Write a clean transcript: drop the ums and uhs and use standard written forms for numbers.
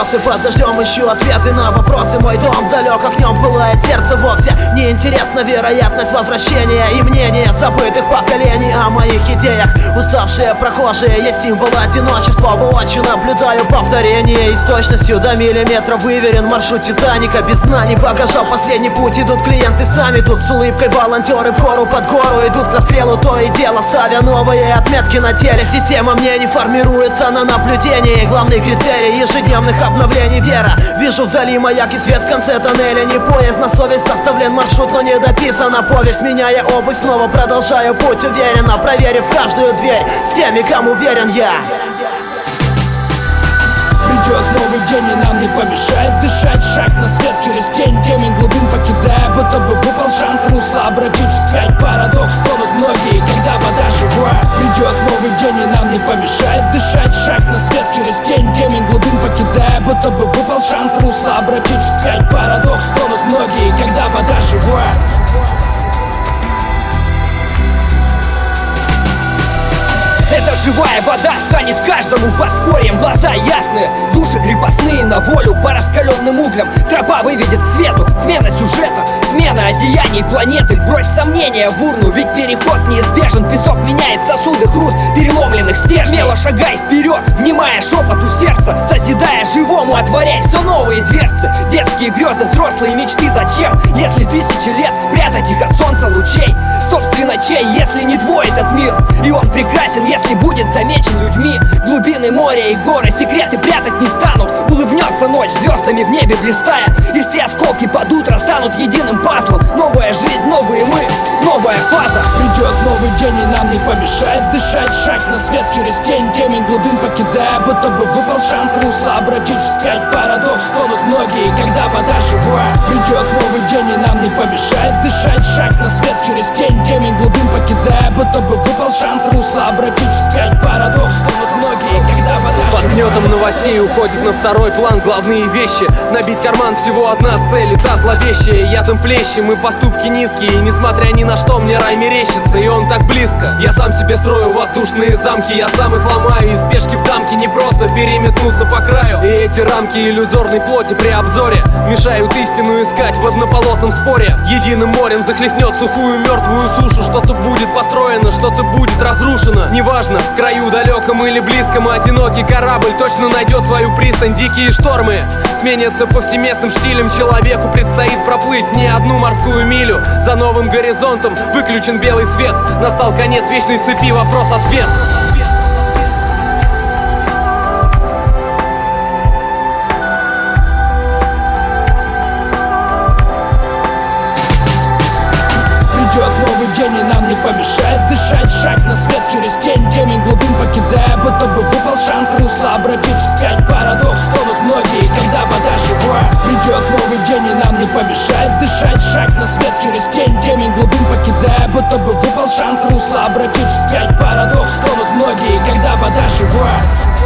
вопросы, под дождем ищу ответы на вопросы. Мой дом далек, огнем пылает сердце, вовсе неинтересна вероятность возвращения и мнения забытых поколений о моих идеях. Уставшие прохожие, я символ одиночества, воочию наблюдаю повторение. И с точностью до миллиметра выверен маршрут Титаника. Без знаний багажа последний путь идут клиенты сами. Тут с улыбкой волонтеры вгору под гору идут к расстрелу то и дело, ставя новые отметки на теле. Система мне не формируется на наблюдении. Главный критерий ежедневных обновлений — вера. Вижу вдали маяк и свет в конце тоннеля. Не поезд на совесть, составлен маршрут, но не дописана повесть. Меняя обувь, снова продолжаю путь уверенно, проверив каждую дверь с теми, кому верен я. Придет новый день, и нам не помешает дышать. Шаг на свет через тень, темень глубин покидая, будто бы выпал шанс русло обратить вспять. Парадокс, тонут многие, когда вода живая. Придет новый день, и нам не помешает дышать. Шаг на свет через тень, темень глубин покидая, будто бы выпал шанс русло обратить вспять. Парадокс, тонут многие, когда вода живая. Эта живая вода станет каждому подспорьем. Глаза ясные, души крепостные на волю по раскаленным углям. Тропа выведет к свету, смена сюжета, смена одеяний планеты. Брось сомнения в урну, ведь переход неизбежен. Песок меняет сосуды, хруст переломленных стержней. Смело шагай вперед, внимая шепоту сердца, созидая живому, отворяй все новые дверцы. Детские грезы, взрослые мечты зачем, если тысячи лет прятать их от солнца лучей? Собственно, чей, если не твой этот мир? И он прекрасен, если будет замечен людьми. Глубины моря и горы секреты прятать не станут. Улыбнется ночь звездами в небе блистая, и все осколки под утро станут единым пазлом. Новая жизнь, новые мы, новая фаза. Придет новый день, и нам не помешает дышать. Шаг на свет через тень, темень глубин покидая, будто бы выпал шанс русло обратить вспять. Парадокс, тонут многие, когда вода живая. Придет новый день, и нам не помешает дышать. Шаг на свет через тень, темень глубин покидая, будто бы выпал шанс русло обратить вспять. Парадокс, тонут многие, когда вода живая. Под гнетом новостей уходит на второй план главные вещи. Набить карман всего одна цель, и та зловещая. Ядом плещем и поступки низкие, и несмотря ни на что мне рай мерещится, и он так близко. Я сам себе строю воздушные замки, я сам их ломаю, и спешки в дамке не просто переметнуться по краю. И эти рамки иллюзорной плоти при обзоре мешают истину искать в однополосном споре. Единым морем захлестнет сухую мертвую сушу. Что-то будет построено, что-то будет разрушено. Неважно, в краю далеком или близком, одинокий корабль точно найдет свою пристань. Дикие штормы сменятся повсеместным штилем. Человеку предстоит проплыть не одну морскую милю. За новым горизонтом выключен белый свет. Настал конец вечной цепи, вопрос-ответ. День, и нам не помешает дышать. Шаг на свет через тень, темень глубин покидая, будто бы выпал шанс русло обратить вспять. Парадокс, тонут многие, когда вода живая. Придет новый день, и нам не помешает дышать. Шаг на свет через тень, темень глубин покидая, будто бы выпал шанс русло обратить вспять. Парадокс, тонут многие, когда вода живая.